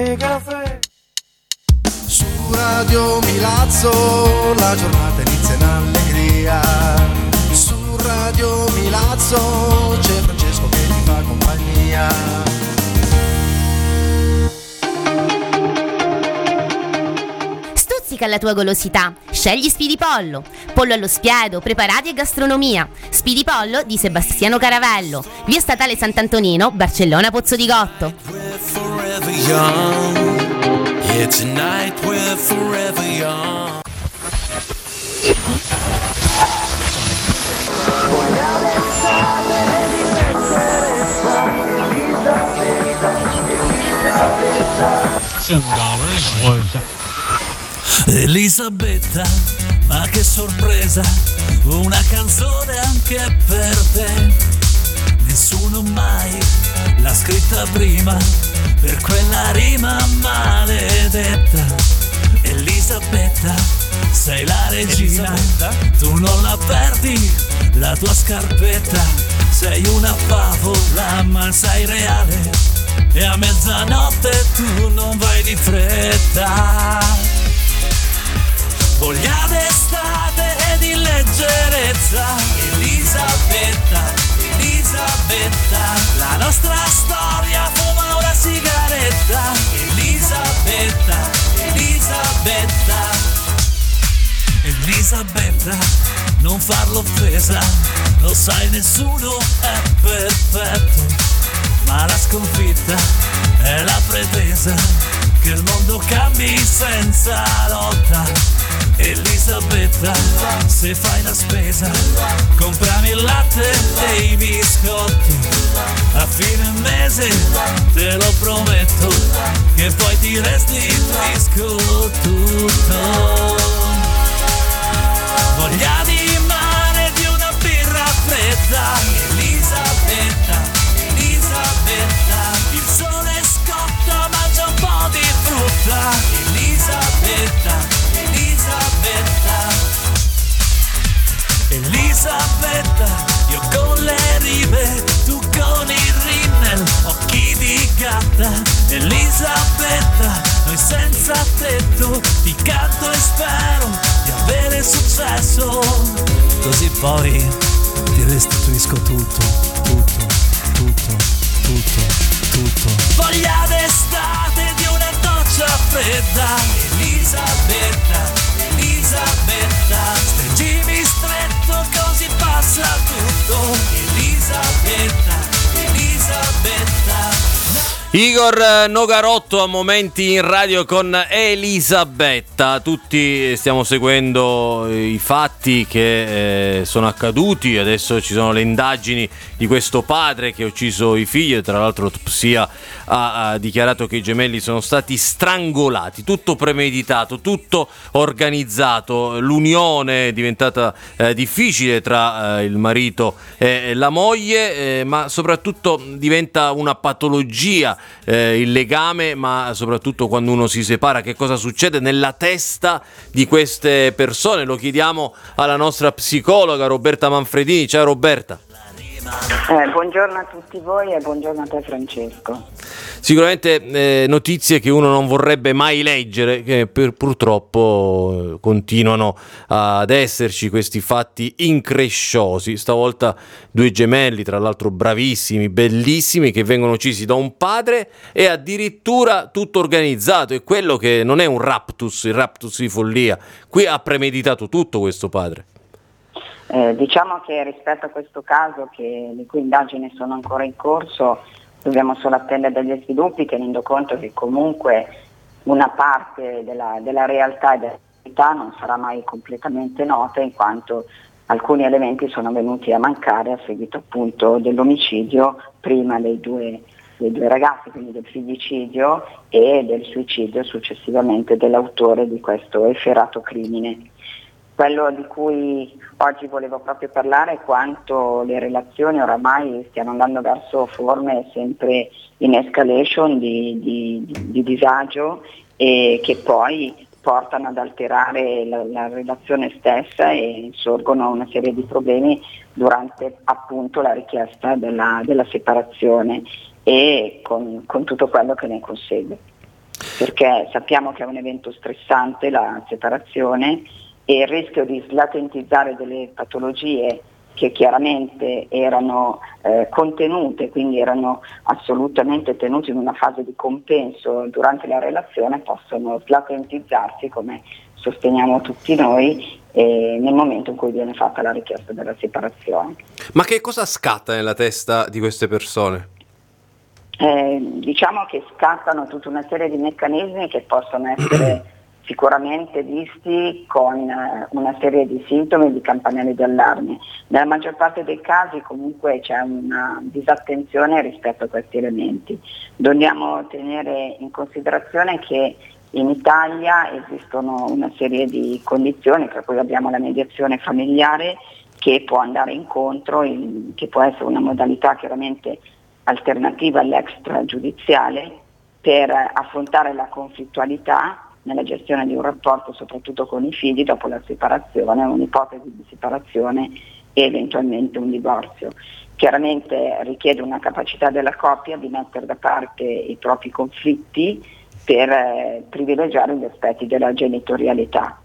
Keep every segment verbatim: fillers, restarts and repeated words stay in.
e caffè. Su Radio Milazzo la giornata inizia in allegria. Su Radio Milazzo c'è Francesco che ti fa compagnia. Stuzzica la tua golosità, scegli Spidipollo, pollo allo spiedo, preparati e gastronomia. Spidipollo di Sebastiano Caravello, via Statale Sant'Antonino, Barcellona Pozzo di Gotto. Elisabetta, ma che sorpresa, una canzone anche per te. Nessuno mai l'ha scritta prima, per quella rima maledetta. Elisabetta, sei la regina, Elisabetta, tu non la perdi, la tua scarpetta. Sei una favola, ma sei reale, e a mezzanotte tu non vai di fretta. Voglia d'estate e di leggerezza, Elisabetta, Elisabetta, la nostra storia fuma una sigaretta, Elisabetta, Elisabetta, Elisabetta, non farlo offesa, lo sai nessuno è perfetto, ma la sconfitta è la pretesa che il mondo cambi senza lotta. Elisabetta, se fai la spesa, comprami il latte e i biscotti. A fine mese, te lo prometto, che poi ti resti fresco tutto. Voglia di mare, di una birra fredda, Elisabetta, Elisabetta. Il sole scotta, mangia un po' di frutta, Elisabetta, Elisabetta, Elisabetta, io con le rive, tu con il rimmel, occhi di gatta. Elisabetta, noi senza tetto, ti canto e spero di avere successo. Così poi ti restituisco tutto, tutto, tutto, tutto, tutto. Voglia d'estate di una doccia fredda, Elisabetta, Elisabetta, stringimi stretto così passa tutto, Elisabetta, Elisabetta. Igor Nogarotto a momenti in radio con Elisabetta. Tutti stiamo seguendo i fatti che eh, sono accaduti. Adesso ci sono le indagini di questo padre che ha ucciso i figli. Tra l'altro l'autopsia ha, ha dichiarato che i gemelli sono stati strangolati. Tutto premeditato, tutto organizzato. L'unione è diventata eh, difficile tra eh, il marito e la moglie, eh, ma soprattutto diventa una patologia Eh, il legame, ma soprattutto quando uno si separa, che cosa succede nella testa di queste persone? Lo chiediamo alla nostra psicologa Roberta Manfredini. Ciao Roberta. Eh, buongiorno a tutti voi e buongiorno a te Francesco. Sicuramente eh, notizie che uno non vorrebbe mai leggere, che per, purtroppo eh, continuano ad esserci questi fatti incresciosi. Stavolta due gemelli, tra l'altro bravissimi, bellissimi, che vengono uccisi da un padre e addirittura tutto organizzato. È quello che non è un raptus, il raptus di follia. Qui ha premeditato tutto questo padre. Eh, diciamo che rispetto a questo caso, che le cui indagini sono ancora in corso, dobbiamo solo attendere degli sviluppi, tenendo conto che comunque una parte della, della realtà e della verità non sarà mai completamente nota, in quanto alcuni elementi sono venuti a mancare a seguito appunto dell'omicidio prima dei due, dei due ragazzi, quindi del figlicidio e del suicidio successivamente dell'autore di questo efferato crimine. Quello di cui oggi volevo proprio parlare è quanto le relazioni oramai stiano andando verso forme sempre in escalation di, di, di disagio e che poi portano ad alterare la, la relazione stessa e sorgono una serie di problemi durante appunto la richiesta della, della separazione e con, con tutto quello che ne consegue. perché sappiamo che è un evento stressante la separazione e il rischio di slatentizzare delle patologie che chiaramente erano eh, contenute, quindi erano assolutamente tenute in una fase di compenso durante la relazione, possono slatentizzarsi, come sosteniamo tutti noi, eh, nel momento in cui viene fatta la richiesta della separazione. Ma che cosa scatta nella testa di queste persone? Eh, diciamo che scattano tutta una serie di meccanismi che possono essere sicuramente visti con eh, una serie di sintomi e di campanelli d'allarme. Nella maggior parte dei casi comunque c'è una disattenzione rispetto a questi elementi. Dobbiamo tenere in considerazione che in Italia esistono una serie di condizioni, per cui abbiamo la mediazione familiare che può andare incontro, in, che può essere una modalità chiaramente alternativa all'extragiudiziale per affrontare la conflittualità nella gestione di un rapporto, soprattutto con i figli, dopo la separazione, un'ipotesi di separazione e eventualmente un divorzio. Chiaramente richiede una capacità della coppia di mettere da parte i propri conflitti per eh, privilegiare gli aspetti della genitorialità,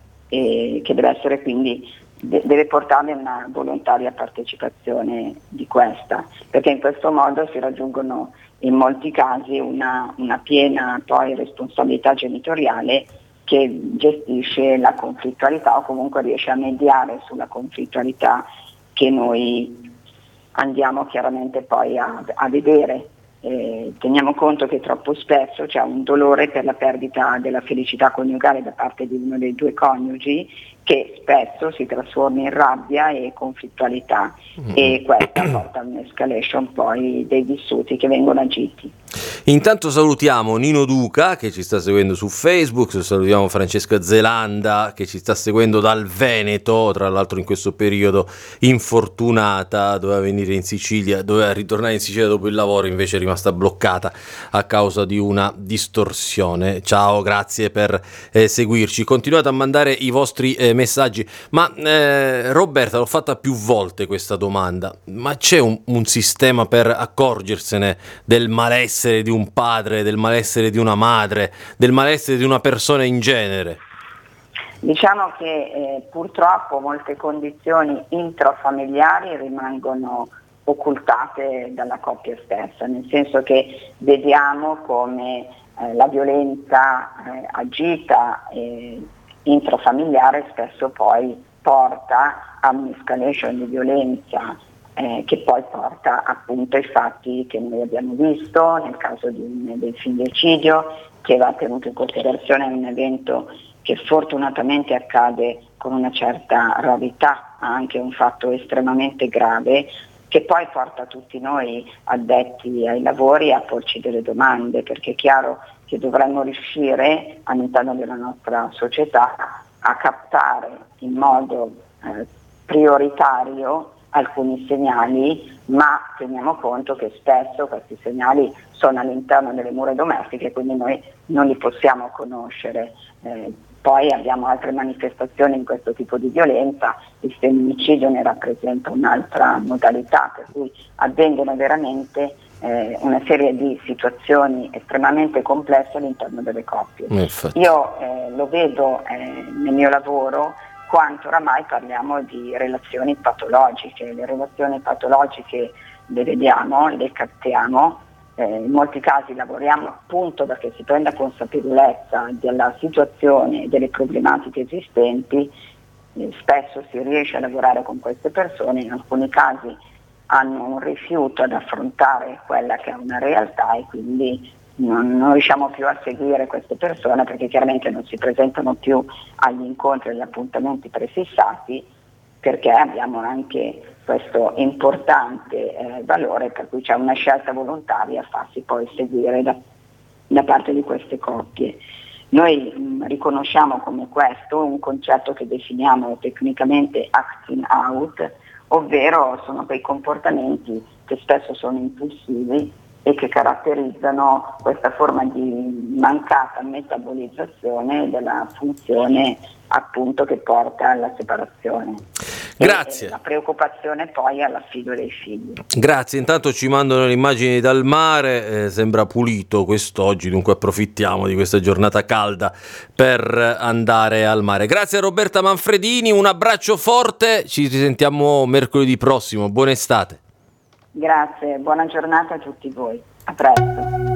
e che deve essere quindi deve portare una volontaria partecipazione di questa, perché in questo modo si raggiungono in molti casi una, una piena poi responsabilità genitoriale che gestisce la conflittualità o comunque riesce a mediare sulla conflittualità che noi andiamo chiaramente poi a, a vedere. Eh, teniamo conto che troppo spesso c'è un dolore per la perdita della felicità coniugale da parte di uno dei due coniugi, che spesso si trasforma in rabbia e conflittualità, mm. e questa porta a un'escalation poi dei vissuti che vengono agiti. Intanto salutiamo Nino Duca che ci sta seguendo su Facebook, salutiamo Francesca Zelanda che ci sta seguendo dal Veneto, tra l'altro in questo periodo infortunata, doveva venire in Sicilia, doveva ritornare in Sicilia dopo il lavoro, invece è rimasta bloccata a causa di una distorsione. Ciao, grazie per eh, seguirci, continuate a mandare i vostri eh, messaggi, ma eh, Roberta, l'ho fatta più volte questa domanda, ma c'è un, un sistema per accorgersene del malessere di un padre, del malessere di una madre, del malessere di una persona in genere? Diciamo che eh, purtroppo molte condizioni intrafamiliari rimangono occultate dalla coppia stessa, nel senso che vediamo come eh, la violenza eh, agita eh, intrafamiliare spesso poi porta a un'escalation di violenza eh, che poi porta appunto ai fatti che noi abbiamo visto nel caso di un, del femminicidio, che va tenuto in considerazione un evento che fortunatamente accade con una certa rarità, anche un fatto estremamente grave, che poi porta tutti noi addetti ai lavori a porci delle domande, perché è chiaro che dovremmo riuscire all'interno della nostra società a captare in modo eh, prioritario alcuni segnali, ma teniamo conto che spesso questi segnali sono all'interno delle mura domestiche, quindi noi non li possiamo conoscere. Eh, poi abbiamo altre manifestazioni in questo tipo di violenza, il femminicidio ne rappresenta un'altra modalità, per cui avvengono veramente eh, una serie di situazioni estremamente complesse all'interno delle coppie. Infatti. Io eh, lo vedo eh, nel mio lavoro quanto oramai parliamo di relazioni patologiche. Le relazioni patologiche le vediamo, le captiamo, eh, in molti casi lavoriamo appunto perché si prenda consapevolezza della situazione e delle problematiche esistenti, eh, spesso si riesce a lavorare con queste persone, in alcuni casi hanno un rifiuto ad affrontare quella che è una realtà e quindi Non, non riusciamo più a seguire queste persone perché chiaramente non si presentano più agli incontri e agli appuntamenti prefissati, perché abbiamo anche questo importante eh, valore per cui c'è una scelta volontaria a farsi poi seguire da, da parte di queste coppie. Noi mh, riconosciamo come questo un concetto che definiamo tecnicamente acting out, ovvero sono quei comportamenti che spesso sono impulsivi e che caratterizzano questa forma di mancata metabolizzazione della funzione appunto che porta alla separazione. Grazie. E la preoccupazione poi è all'affido dei figli. Grazie, intanto ci mandano le immagini dal mare, eh, sembra pulito quest'oggi, dunque approfittiamo di questa giornata calda per andare al mare. Grazie a Roberta Manfredini, un abbraccio forte, ci risentiamo mercoledì prossimo, buona estate. Grazie, buona giornata a tutti voi, a presto.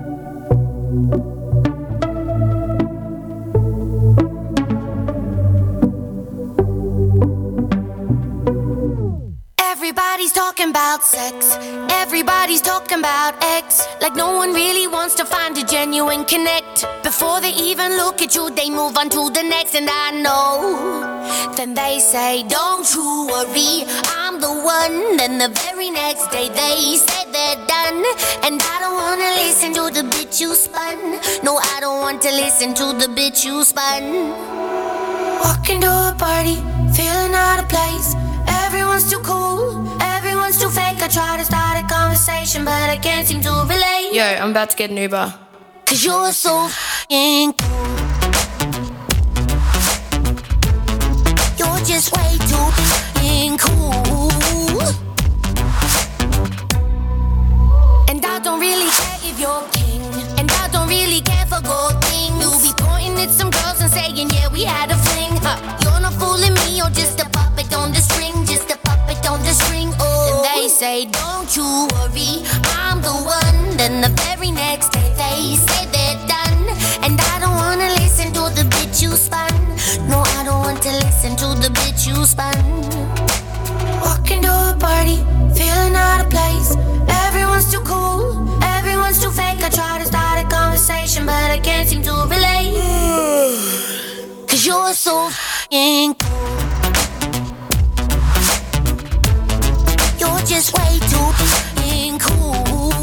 Everybody's talking about sex. Everybody's talking about X. Like no one really wants to find a genuine connect. Before they even look at you, they move on to the next. And I know. Then they say, don't you worry, I'm the one. Then the very next day they say they're done. And I don't wanna listen to the bit you spun. No, I don't want to listen to the bit you spun. Walking to a party, feeling out of place. Everyone's too cool, everyone's too fake. I try to start a conversation, but I can't seem to relate. Yo, I'm about to get an Uber. Cause you're so f***ing cool. You're just way too f***ing cool. And I don't really care if you're king. And I don't really care for gold things. You'll be pointing at some girls and saying, yeah, we had a fling. Huh. You're not fooling me, you're just a puppet on the string. Just a puppet on the string, oh. And they say, don't you worry, I'm the one. Then the very next day they say they're done. And I don't wanna listen to the bit you spun. No, I don't want to listen to the bit you spun. Walking to a party, feeling out of place. Everyone's too cool, everyone's too fake. I try to start a conversation, but I can't seem to relate. Cause you're so f***ing cool. You're just way too f***ing cool.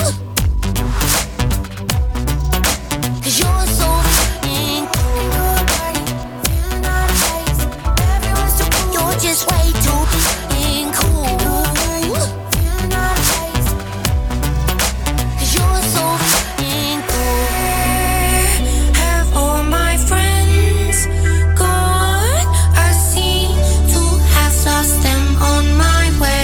Cause you're so f***ing cool. Feeling out of place. Everyone's too cool. You're just way too f***ing cool. Feeling out of place. Cause you're so f***ing cool. Have all my friends gone? I seem to have lost them on my way.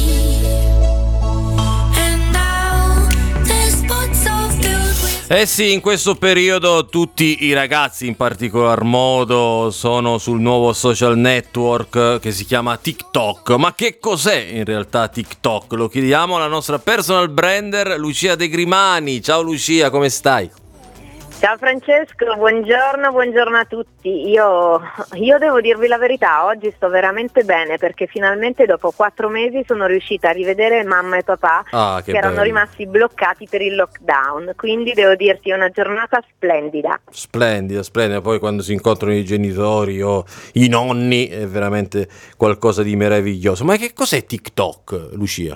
Eh sì, in questo periodo tutti i ragazzi in particolar modo sono sul nuovo social network che si chiama TikTok. Ma che cos'è in realtà TikTok? Lo chiediamo alla nostra personal brander Lucia De Grimani. Ciao Lucia, come stai? Ciao Francesco, buongiorno, buongiorno a tutti. Io, io devo dirvi la verità, oggi sto veramente bene perché finalmente dopo quattro mesi sono riuscita a rivedere mamma e papà ah, che, che erano bello. rimasti bloccati per il lockdown, quindi devo dirti è una giornata splendida. Splendida, splendida, poi quando si incontrano i genitori o i nonni è veramente qualcosa di meraviglioso. Ma che cos'è TikTok, Lucia?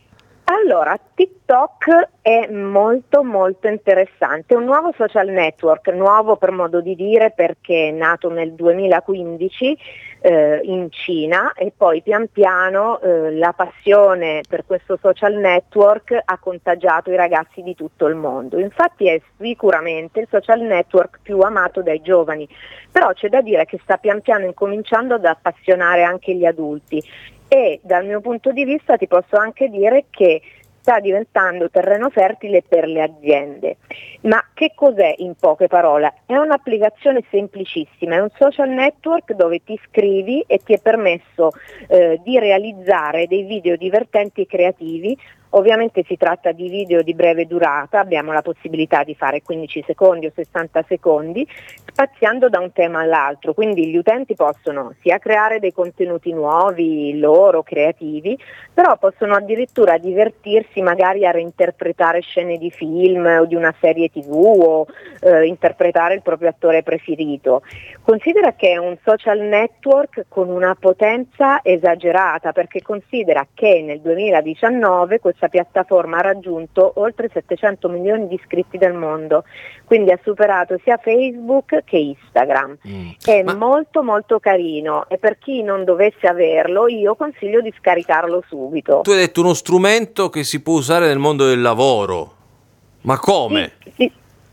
Allora, TikTok è molto molto interessante, è un nuovo social network, nuovo per modo di dire perché è nato nel duemilaquindici eh, in Cina e poi pian piano eh, la passione per questo social network ha contagiato i ragazzi di tutto il mondo. Infatti è sicuramente il social network più amato dai giovani, però c'è da dire che sta pian piano incominciando ad appassionare anche gli adulti. E dal mio punto di vista ti posso anche dire che sta diventando terreno fertile per le aziende. Ma che cos'è in poche parole? È un'applicazione semplicissima, è un social network dove ti iscrivi e ti è permesso eh, di realizzare dei video divertenti e creativi. Ovviamente si tratta di video di breve durata, abbiamo la possibilità di fare quindici secondi o sessanta secondi, spaziando da un tema all'altro, quindi gli utenti possono sia creare dei contenuti nuovi, loro, creativi, però possono addirittura divertirsi magari a reinterpretare scene di film o di una serie tivù o eh, interpretare il proprio attore preferito. Considera che è un social network con una potenza esagerata, perché considera che nel duemiladiciannove questa piattaforma ha raggiunto oltre settecento milioni di iscritti del mondo, quindi ha superato sia Facebook che Instagram. Mm. È Ma... molto molto carino e per chi non dovesse averlo io consiglio di scaricarlo subito. Tu hai detto uno strumento che si può usare nel mondo del lavoro, ma come? Sì, sì.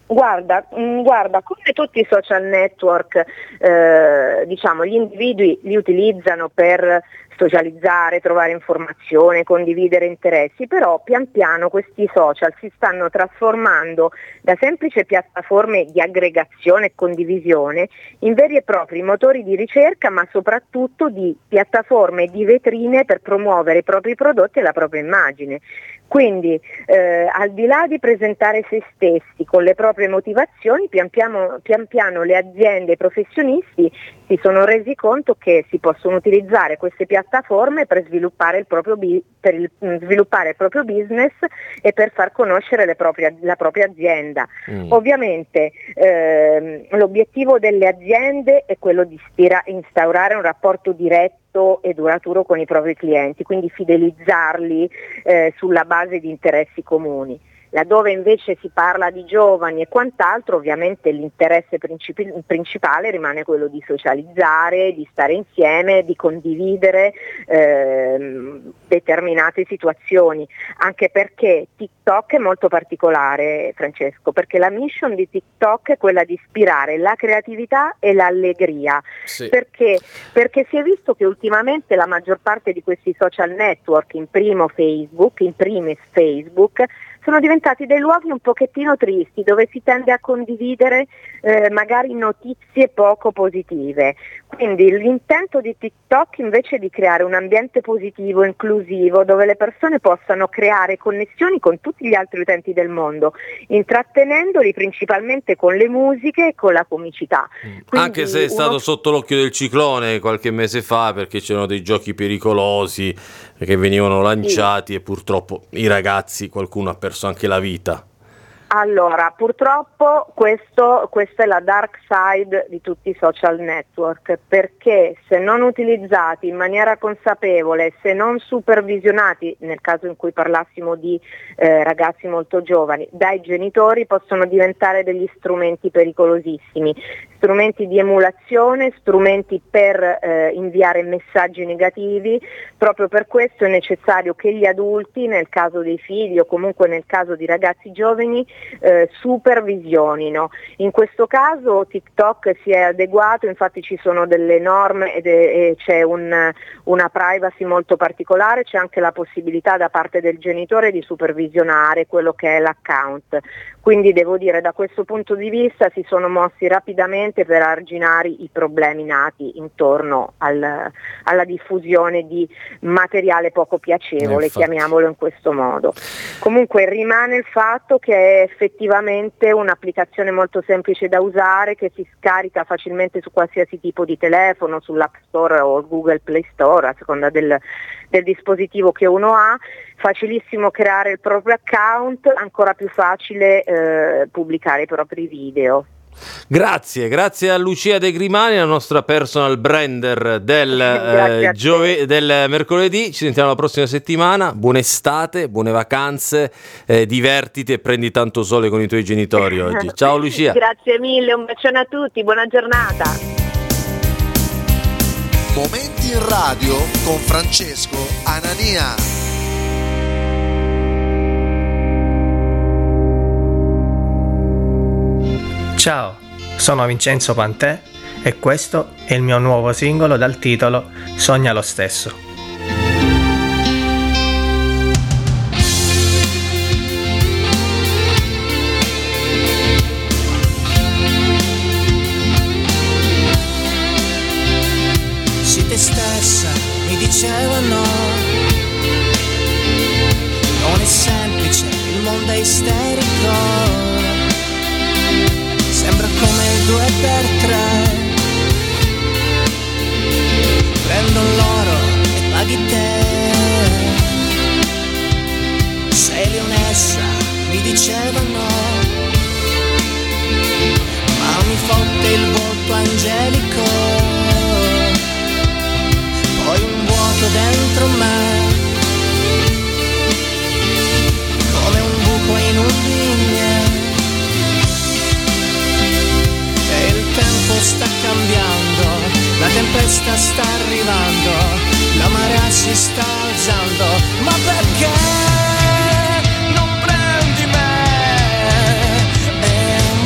Guarda, mh, guarda, come tutti i social network, eh, diciamo, gli individui li utilizzano per socializzare, trovare informazione, condividere interessi, però pian piano questi social si stanno trasformando da semplici piattaforme di aggregazione e condivisione in veri e propri motori di ricerca, ma soprattutto di piattaforme di vetrine per promuovere i propri prodotti e la propria immagine. Quindi eh, al di là di presentare se stessi con le proprie motivazioni, pian piano, pian piano le aziende e i professionisti si sono resi conto che si possono utilizzare queste piattaforme per sviluppare il proprio, bi- per il, sviluppare il proprio business e per far conoscere le proprie, la propria azienda. Mm. Ovviamente ehm, l'obiettivo delle aziende è quello di stira- instaurare un rapporto diretto e duraturo con i propri clienti, quindi fidelizzarli eh, sulla base di interessi comuni. Laddove invece si parla di giovani e quant'altro, ovviamente l'interesse principi- principale rimane quello di socializzare, di stare insieme, di condividere eh, determinate situazioni, anche perché TikTok è molto particolare, Francesco, perché la mission di TikTok è quella di ispirare la creatività e l'allegria, sì. perché, perché si è visto che ultimamente la maggior parte di questi social network, in primo Facebook, in primis Facebook, sono diventati dei luoghi un pochettino tristi, dove si tende a condividere eh, magari notizie poco positive. Quindi l'intento di TikTok invece è di creare un ambiente positivo, inclusivo, dove le persone possano creare connessioni con tutti gli altri utenti del mondo, intrattenendoli principalmente con le musiche e con la comicità. Quindi anche se è stato uno... sotto l'occhio del ciclone qualche mese fa, perché c'erano dei giochi pericolosi che venivano lanciati, sì. E purtroppo i ragazzi, qualcuno ha perso anche la vita. Allora, purtroppo questo, questa è la dark side di tutti i social network, perché se non utilizzati in maniera consapevole, se non supervisionati, nel caso in cui parlassimo di eh, ragazzi molto giovani, dai genitori, possono diventare degli strumenti pericolosissimi, strumenti di emulazione, strumenti per eh, inviare messaggi negativi. Proprio per questo è necessario che gli adulti, nel caso dei figli o comunque nel caso di ragazzi giovani, Eh, supervisionino. In questo caso TikTok si è adeguato, infatti ci sono delle norme ed è, e c'è un, una privacy molto particolare, c'è anche la possibilità da parte del genitore di supervisionare quello che è l'account. Quindi devo dire, da questo punto di vista si sono mossi rapidamente per arginare i problemi nati intorno al, alla diffusione di materiale poco piacevole, Infatti. chiamiamolo in questo modo. Comunque rimane il fatto che è effettivamente un'applicazione molto semplice da usare, che si scarica facilmente su qualsiasi tipo di telefono, sull'App Store o Google Play Store, a seconda del, del dispositivo che uno ha. Facilissimo creare il proprio account, ancora più facile eh, pubblicare i propri video. Grazie, grazie a Lucia De Grimani, la nostra personal brander del, eh, giove- del mercoledì. Ci sentiamo la prossima settimana. Buona estate, buone vacanze, eh, divertiti e prendi tanto sole con i tuoi genitori oggi. Ciao Lucia. Grazie mille, un bacione a tutti, buona giornata. Momenti in radio con Francesco Anania. Ciao, sono Vincenzo Pantè e questo è il mio nuovo singolo dal titolo Sogna lo stesso. Sii te stessa, mi dicevano, non è semplice, il mondo è isterico. Sembra come il due per tre. Prendo l'oro e paghi te. Sei leonessa, mi dicevano, ma mi fotte il volto angelico. Poi un vuoto dentro me, come un buco in un bignè. Il tempo sta cambiando, la tempesta sta arrivando, la marea si sta alzando, ma perché non prendi me e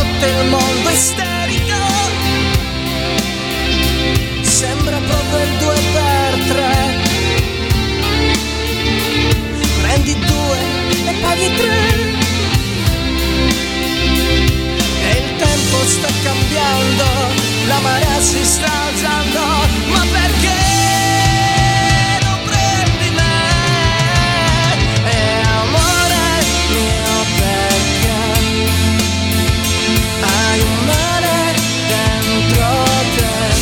notte il mondo isterico sembra proprio il due per tre. Prendi due e paghi tre. E il tempo sta cambiando, la marea si sta alzando, ma perché non prendi me? E amore mio, perché hai un mare dentro te,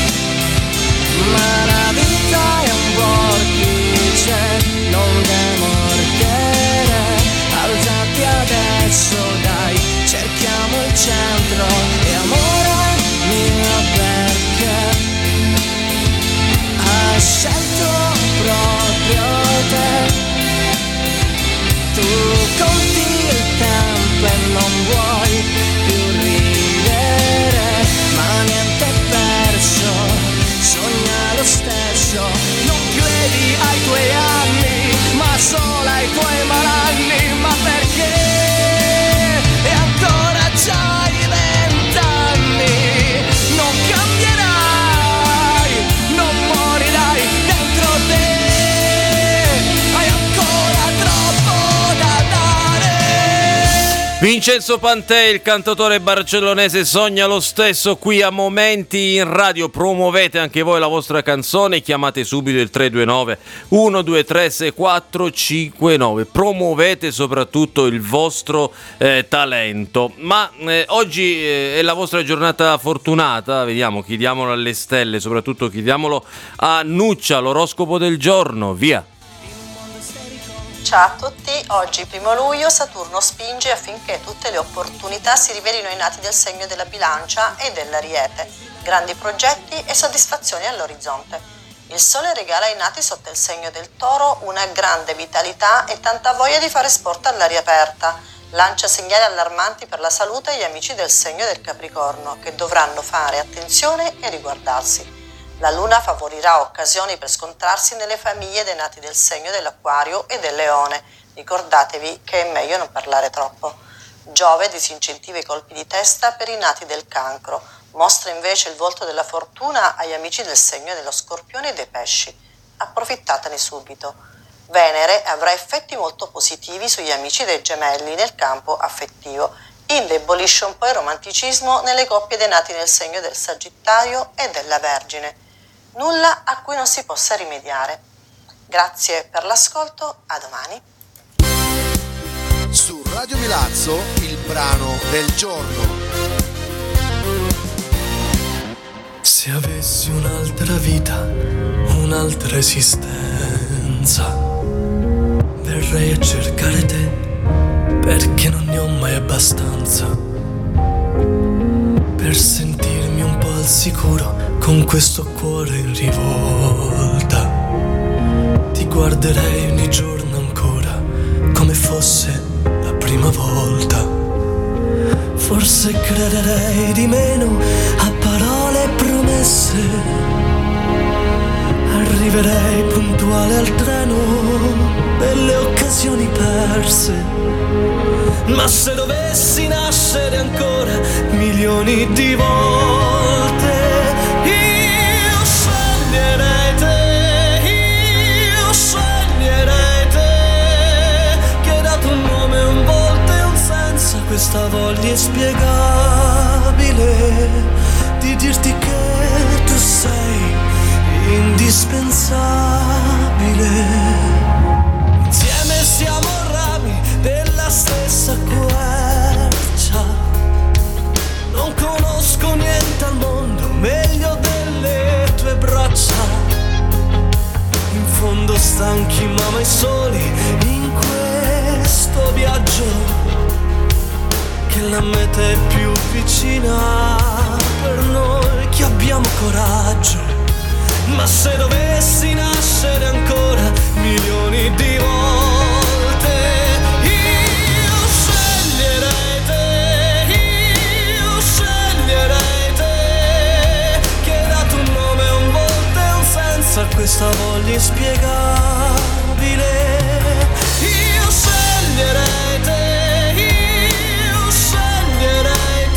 ma la vita è un vortice, non demordere, alzati adesso dai, cerchiamo il centro. E amore mio, perché hai scelto proprio te, tu conti il tempo e non vuoi più ridere, ma niente è perso, sogna lo stesso, non credi ai tuoi anni, ma solo ai tuoi malanni, ma perché? E ancora c'hai vent'anni, non cambierai, non morirai dentro te, hai ancora troppo da dare. Vincenzo Pantè, il cantautore barcellonese, sogna lo stesso qui a Momenti in Radio. Promuovete anche voi la vostra canzone, chiamate subito il tre due nove uno due tre sei quattro cinque nove. Promuovete soprattutto il vostro eh, talento. Ma eh, oggi eh, è la vostra giornata fortunata, vediamo, chiediamolo alle stelle, soprattutto chiediamolo a Nuccia, l'oroscopo del giorno, via. Ciao a tutti, oggi primo luglio Saturno spinge affinché tutte le opportunità si rivelino ai nati del segno della Bilancia e dell'Ariete, grandi progetti e soddisfazioni all'orizzonte. Il Sole regala ai nati sotto il segno del Toro una grande vitalità e tanta voglia di fare sport all'aria aperta, lancia segnali allarmanti per la salute agli amici del segno del Capricorno che dovranno fare attenzione e riguardarsi. La Luna favorirà occasioni per scontrarsi nelle famiglie dei nati del segno dell'Acquario e del Leone. Ricordatevi che è meglio non parlare troppo. Giove disincentiva i colpi di testa per i nati del Cancro. Mostra invece il volto della fortuna agli amici del segno dello Scorpione e dei Pesci. Approfittatene subito. Venere avrà effetti molto positivi sugli amici dei Gemelli nel campo affettivo. Indebolisce un po' il romanticismo nelle coppie dei nati nel segno del Sagittario e della Vergine. Nulla a cui non si possa rimediare. Grazie per l'ascolto, a domani. Su Radio Milazzo, il brano del giorno. Se avessi un'altra vita, un'altra esistenza, verrei a cercare te, perché non ne ho mai abbastanza, per sentirmi un po' al sicuro con questo cuore in rivolta. Ti guarderei ogni giorno ancora come fosse la prima volta. Forse crederei di meno a parole e promesse, arriverei puntuale al treno delle occasioni perse. Ma se dovessi nascere ancora milioni di volte, io sceglierei te, io sceglierei te, che hai dato un nome, un volto e un senso a questa voglia inspiegabile di dirti che tu sei indispensabile. Insieme siamo rami della stessa quercia, non conosco niente al mondo meglio delle tue braccia, in fondo stanchi ma mai soli in questo viaggio, che la meta è più vicina per noi che abbiamo coraggio. Ma se dovessi nascere ancora milioni di volte, io sceglierei te, io sceglierei te, che hai dato un nome, un volto e un senso a questa voglia inspiegabile. Io sceglierei te, io sceglierei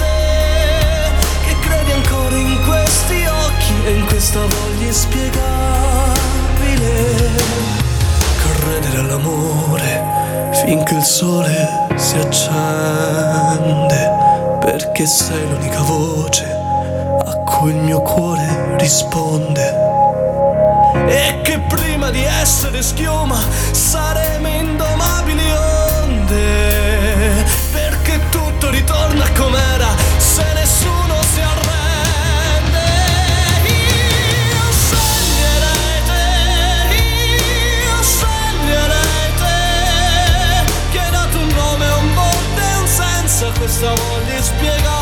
d'amore finché il sole si accende, perché sei l'unica voce a cui il mio cuore risponde. E che prima di essere schiuma saremo indomabili onde, perché tutto ritorna com'era se nessuno si arrende. Io sceglierei te, io sceglierei te, che hai dato un nome, un volto e un senso a questa voglia inspiegabile.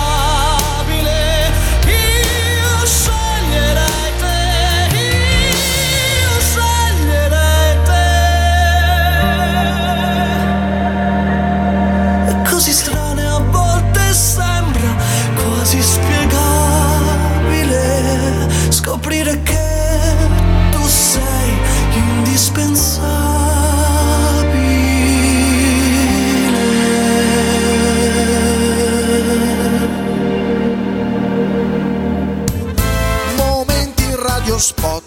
Io sceglierei te, io sceglierei te. È così strano e a volte sembra quasi spiegabile scoprire che tu sei indispensabile. Momenti radio spot.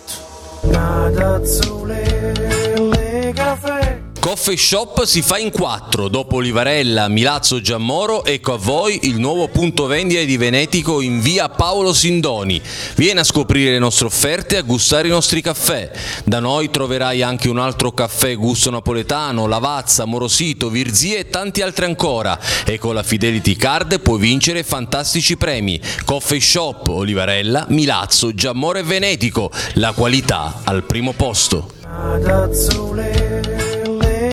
Coffee Shop si fa in quattro, dopo Olivarella, Milazzo, Giammoro, ecco a voi il nuovo punto vendita di Venetico in via Paolo Sindoni. Vieni a scoprire le nostre offerte e a gustare i nostri caffè. Da noi troverai anche un altro caffè gusto napoletano, Lavazza, Morosito, Virzì e tanti altri ancora. E con la Fidelity Card puoi vincere fantastici premi. Coffee Shop, Olivarella, Milazzo, Giammoro e Venetico. La qualità al primo posto.